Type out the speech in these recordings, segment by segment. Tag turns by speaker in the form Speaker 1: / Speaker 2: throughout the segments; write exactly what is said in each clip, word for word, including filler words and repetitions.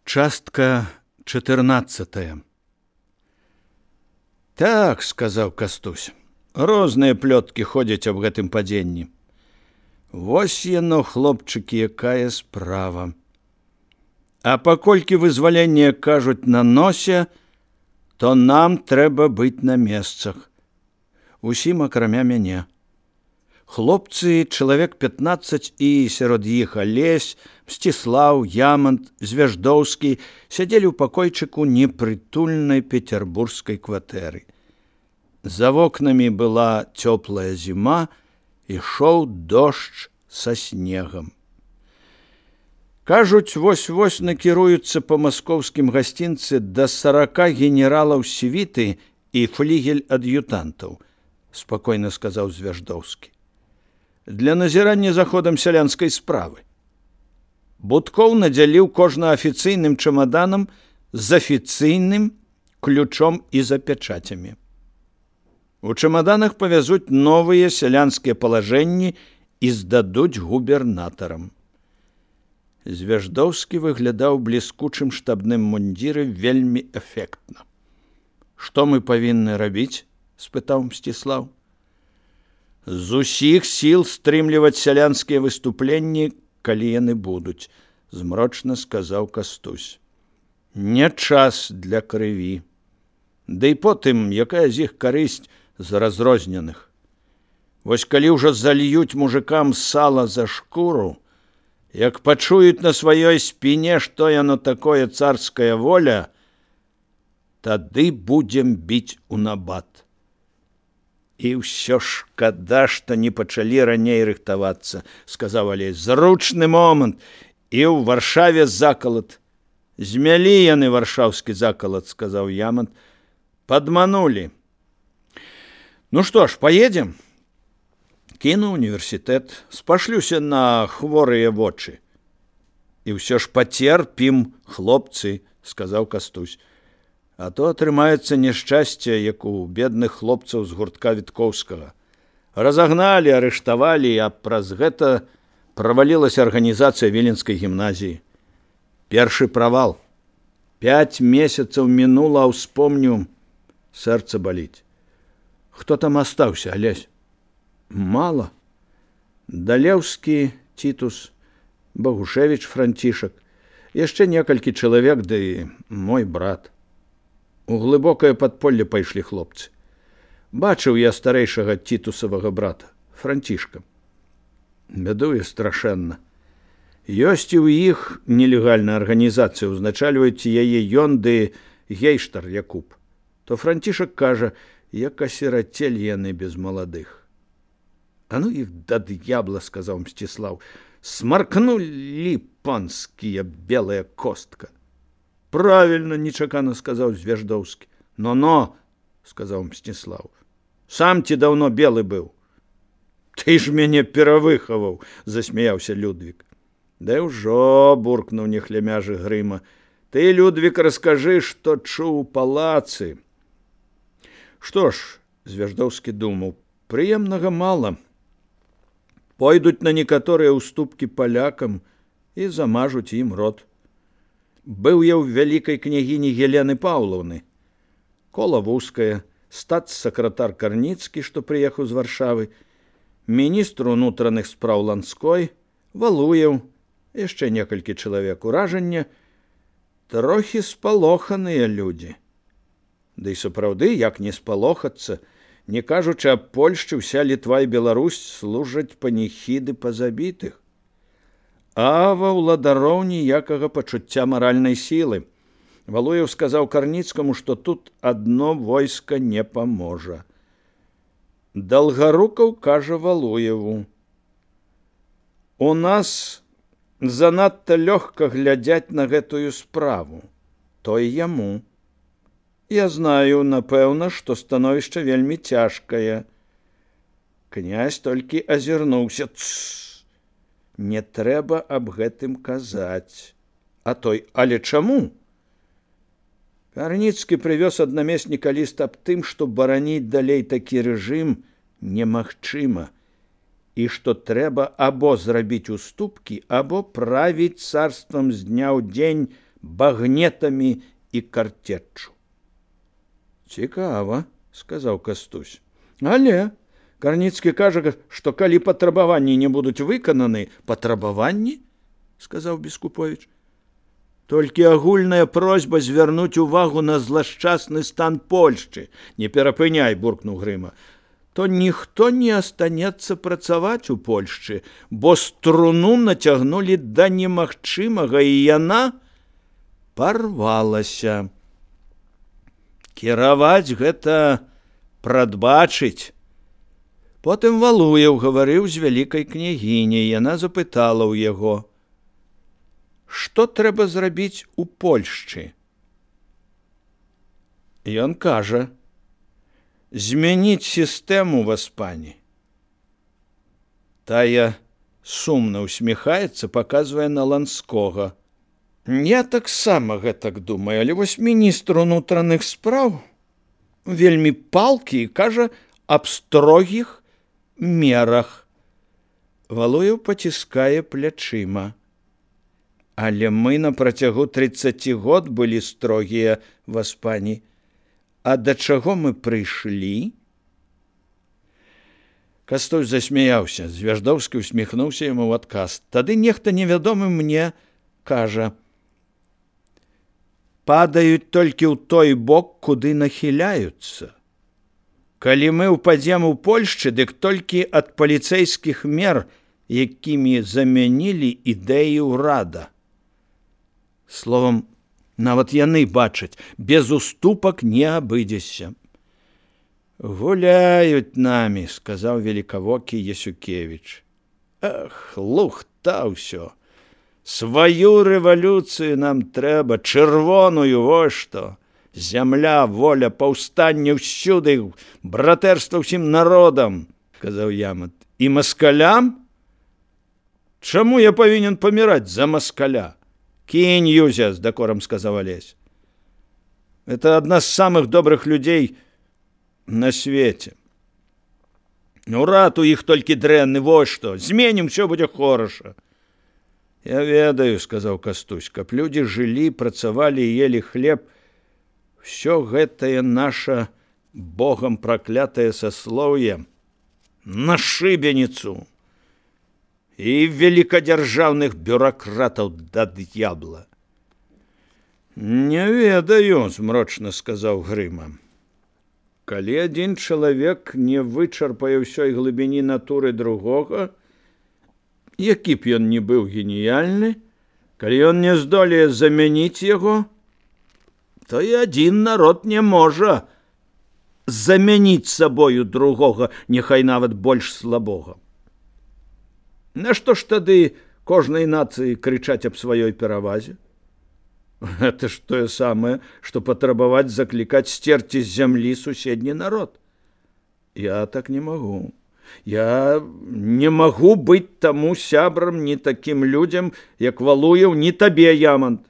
Speaker 1: Частка чатырнаццатая. Так, сказаў Кастусь, розныя плёткі ходзяць аб гэтым падзенні. Вось яно, хлопчыкі, якая справа. А паколькі вызвалення кажуць на носе, то нам трэба быць на месцах. Усім акрамя мяне. Хлопцы, чалавек пятнаццаць, і сярод іх Алесь, Мсціслаў, Ямант, Звяждоўскі сядзелі ў пакойчыку непрытульнай пецярбургскай кватэры. За вокнамі была цёплая зіма, ішоў дождж са снегам. Кажуць, вось-вось накіруюцца па маскоўскім гасцінцы да сарака генералаў світы і флігель-ад'ютантаў, спакойна сказаў Звяждоўскі. Для назірання за ходам сялянскай справы. Будкоў надзяліў кожна афіцыйным чамаданам з афіцыйным ключом і за пячацямі. У чамаданах павязуць новыя сялянскія палажэнні і здадуць губернатарам. Звяждоўскі выглядаў бліскучым штабным мундзіры вельмі эфектна. Што мы павінны рабіць? Спытаў Мсціслаў. З усіх сіл стрымліваць сялянскія выступленні, калі яны будуць, змрочна сказаў Кастусь. Не час для крыві. Ды і потым, якая з іх карысць з разрозненых. Вось калі ўжо зальюць мужикам сала за шкуру, як пачуюць на сваёй спіне, што яно такое царская воля, тады будзем біць у набат. І ўсё шкада, што не пачалі раней рыхтавацца, сказаў Алесь. Зручны момант, і ў Варшаве закалат. Змялі яны варшаўскі закалат, сказаў Ямант. Падманулі. Ну што ж, паедзем? Кіну універсітэт, спашлюся на хворыя вочы. І ўсё ж пацерпім, хлопцы, сказаў Кастусь. А то атрымаецца няшчасце, як у бедных хлопцаў з гуртка Віткоўскага. Разагналі, арыштавалі, а праз гэта правалілася арганізацыя Віленскай гімназіі. Першы правал. Пяць месяцаў мінула, а ўспомню, сэрца баліць. Хто там астаўся, Алесь? Мала. Далеўскі, Тітус, Багушевіч, Францішак, яшчэ некалькі чалавек, ды мой брат. У глыбокае падполле пайшлі хлопцы. Бачыў я старэйшага тітусавага брата, Францішка. Бядуе страшэнна. Ёсць і ў іх нелегальная арганізацыя, узначальваюць яе ён ды гейштар Якуб. То Францішак кажа, як асірацель яны без маладых. А ну іх да д'ябла, сказаў Мсціслаў, смаркнулі панскія белая костка. Правильно, нечакана сказаў Звяждоўскі. Но-но, сказаў Мсціслаў. Сам ці даўно белы быў. Ты ж мяне перавыхаваў, засмяяўся Людвік. Да ўжо, буркнуў нехлямяжы Грыма. Ты, Людвік, раскажы, што чуў у палацы. Што ж, Звяждоўскі думаў, прыемнага мала. Пойдуць на некаторыя ўступкі палякам і замажуць ім рот. Быў я ў вялікай княгіні Гелены Паўлаўны. Кола вузкая, статс-сакратар Карніцкі, што прыехаў з Варшавы, міністр унутраных спраў Ланской, Валуеў, яшчэ некалькі чалавек уражання, трохі спалоханыя людзі. Ды і сапраўды, як не спалохацца, не кажучы аб Польшчы, уся Літва і Беларусь служаць паніхіды па забітых. А ва ўладароў ніякага пачуцця маральнай сілы. Валуеў сказаў Карніцкаму, што тут адно войска не паможа. Далгарукаў кажа Валуеву. У нас занадта лёгка глядзяць на гэтую справу. Той яму. Я знаю, напэўна, што становішча вельмі цяжкае. Князь толькі азірнуўся. Тсс! Не трэба аб гэтым казаць. А той, але чаму? Карніцкі прывёз ад намесніка ліст аб тым, што бараніць далей такі рэжым немагчыма, і што трэба або зрабіць уступкі, або правіць царствам з дня ў дзень багнетамі і карцеччу. Цікава, сказаў Кастусь. Але Карніцкі кажа, што калі патрабаванні не будуць выкананы, патрабаванні, сказаў Бескуповіч. Толькі агульная просьба звярнуць увагу на злашчасны стан Польшчы. Не перапыняй, буркнуў Грыма. То ніхто не астанецца працаваць у Польшчы, бо струну нацягнулі да немагчымага, і яна парвалася. Кіраваць гэта прадбачыць. Потым Валуеў гаварыў з вялікай княгіняй. Яна запытала ў яго: што трэба зрабіць у Польшчы? Ён кажа: змяніць сістэму в Аспані. Тая сумна усміхаецца, паказвае на Ланскога. Я таксама гэтак думаю, але вось міністр унутраных спраў вельмі палкі і кажа аб строгіх мерах. Валуеў паціскае плячыма. Але мы на працягу трыццаці год былі строгія в Аспані. А да чаго мы прыйшлі? Кастусь засмяяўся. Звяждоўскі усміхнуўся яму ў адказ. Тады нехта невядомы мне кажа: падаюць толькі ў той бок, куды нахіляюцца. Калі мы ўпадзем у Польшчы, дык толькі ад паліцэйскіх мер, якімі замянілі ідэі ўрада. Словам, нават яны бачаць, без уступак не абыдзешся. Гуляюць намі, сказаў великавокі Ясюкевіч. Ах, лухта ўсё. Сваю рэвалюцыю нам трэба, чырвоную, вось што. Зямля, воля, паўстанне ўсюды, братэрства ўсім народам, сказаў Ямат. І маскалям? Чаму я павінен паміраць за маскаля? Кинь, Юзя, с докором сказал Олесь. Это одна з самых добрых людей на свете. Урад у іх толькі дрэнны, вот што. Зменім, все будзе хороша. Я ведаю, сказаў Кастусь, каб людзі жылі, працавалі і ели хлеб, все гэтае наша богам праклятае саслоўе на шыбеніцу. І великадзяржаўных бюракратаў да д'ябла. Не ведаю, змрочна сказаў Грыма. Калі адзін чалавек не вычарпае ўсёй глыбіні натуры другога, які б ён не быў геніяльны, калі ён не здолее замяніць яго, то і адзін народ не можа замяніць сабою другога, няхай нават больш слабога. Нашто ж тады кожнай нацыі крычаць аб сваёй перавазе? Гэта ж тое самае, што патрабаваць заклікаць сцерці з зямлі суседні народ. Я так не магу. Я не магу быць таму сябрам ні такім людзям, як Валуеў, ні табе, Ямант.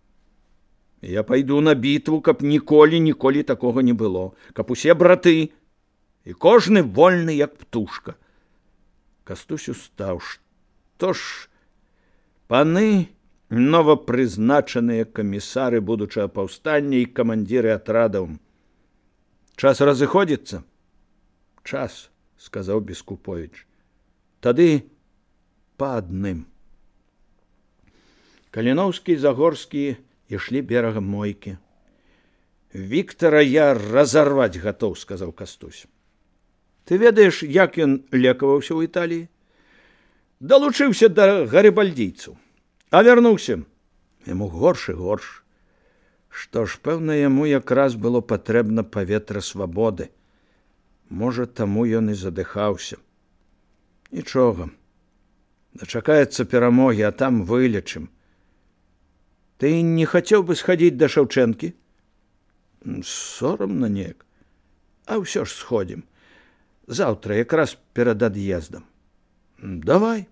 Speaker 1: Я пайду на бітву, каб ніколі, ніколі такога не было, каб усе браты, і кожны вольны, як птушка. Кастусь устаў. Што ж, паны новапрызначаныя камісары будучага паўстання і камандзіры атрадаў. Час разыходзіцца? Час, сказаў Бескуповіч. Тады па адным. Каліноўскі і Загорскі ішлі берагам Мойкі. Віктара я разарваць гатоў, сказаў Кастусь. Ты ведаеш, як ён лекаваўся ў Італіі? Далучыўся да гарыбальдійцаў. А вярнуўся. Яму горш і горш. Што ж, пэўна, яму якраз было патрэбна паветра свабоды. Можа, таму ён і задыхаўся. Нічога. Дачакаецца перамогі, а там вылечым. Ты не хацеў бы схадзіць да Шаўчэнкі? Сорамна неяк. А ўсё ж сходзім. Заўтра, якраз перад ад'ездам. Давай.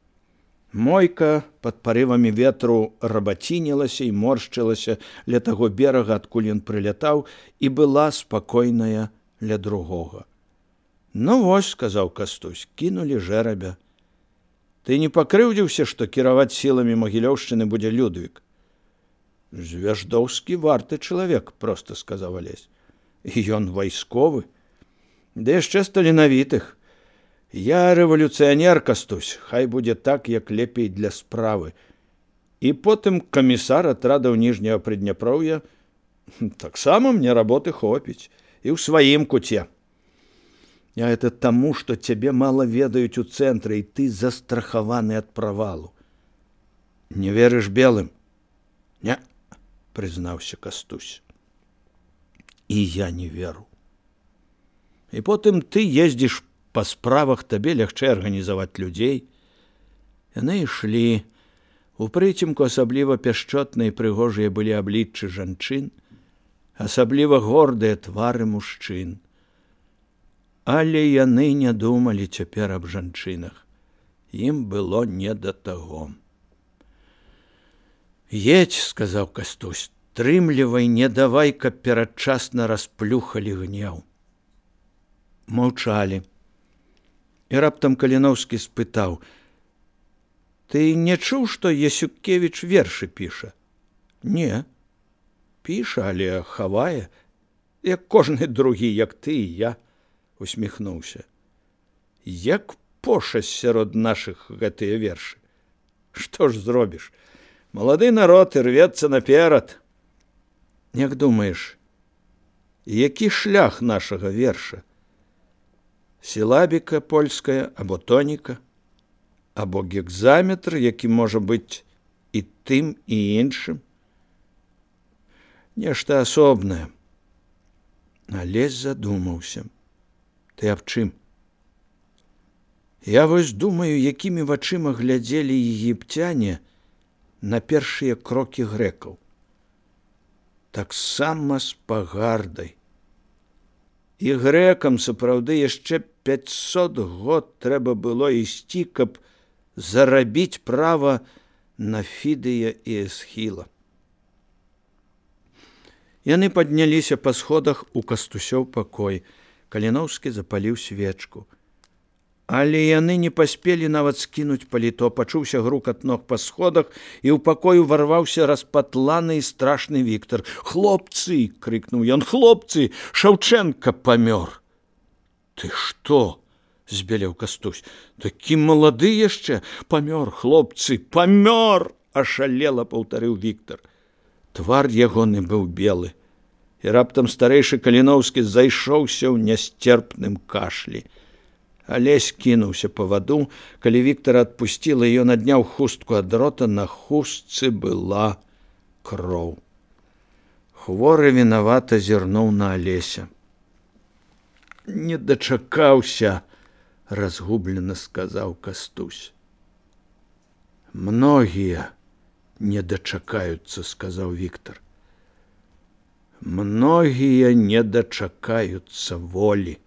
Speaker 1: Мойка пад парывамі ветру рабацінілася і моршчылася ля таго берага, адкуль ён прылятаў, і была спакойная ля другога. Ну вось, сказаў Кастусь, кінулі жэрабя. Ты не пакрыўдзіўся, што кіраваць сіламі Магілёўшчыны будзе Людвік? Звяждоўскі варты чалавек, проста сказаў Алесь. І ён вайсковы, ды яшчэ з таленавітых. Я рэвалюцыянер, Кастусь, хай будзе так, як лепей для справы. І потым камісар атрадаў ніжняга Прыдняпроўя. Таксама мне работы хопіць. І ў сваім куце. А это таму, што цябе мала ведаюць у цэнтры, і ты застрахаваны ад правалу. Не верыш белым? Не, прызнаўся Кастусь. І я не веру. І потым ты ездзіш па справах, табе лягчэй арганізаваць людзей. Яны ішлі. У прыцемку асабліва пяшчотныя і прыгожыя былі абліччы жанчын, асабліва гордыя твары мужчын. Але яны не думалі цяпер аб жанчынах. Ім было не да таго. «Едь», – сказаў Кастусь, – «трымлівай, не давай, каб перадчасна расплюхалі гнеў». Маўчалі. І раптам Каліноўскі спытаў: «Ты не чуў, што Ясюкевіч вершы піша?» «Не, піша, але хавае, як кожны другі, як ты і я», – усміхнуўся. «Як пошасць сярод нашых гэтыя вершы. Што ж зробіш? Малады народ ірвецца наперад. Як думаеш, які шлях нашага верша? Сілабіка польская або тоніка? Або гекзаметр, які можа быць і тым, і іншым? Нешта асобнае». Алесь задумаўся. «Ты аб чым?» «Я вось думаю, якімі вачыма глядзелі егіпцяне на першыя крокі грэкаў. Таксама з пагардай. І грэкам сапраўды яшчэ пяцьсот год трэба было ісці, каб зарабіць права на Фідыя і Эсхіла». Яны падняліся па сходах у Кастусёў пакой. Каліноўскі запаліў свечку. Але яны не паспелі нават скінуць паліто. Пачуўся грукат ног па сходах, і ў пакой уварваўся распатланы і страшны Віктар. «Хлопцы!» – крыкнуў ён. «Хлопцы! Шаўчэнка памёр!» «Ты што?» – збялеў Кастусь. «Такі малады яшчэ! Памёр, хлопцы, памёр!» – ашалела паўтарыў Віктар. Твар ягоны быў белы. І раптам старэйшы Каліноўскі зайшоўся ў нясцерпным кашлі. Алесь кінуўся па ваду. Калі Віктара адпусціла, ён адняў хустку ад рота, на хустцы была кроў. Хворы вінавата зірнуў на Алеся. «Не дачакаўся», – разгублена сказаў Кастусь. «Многія не дачакаюцца», – сказаў Віктар. «Многія не дачакаюцца волі».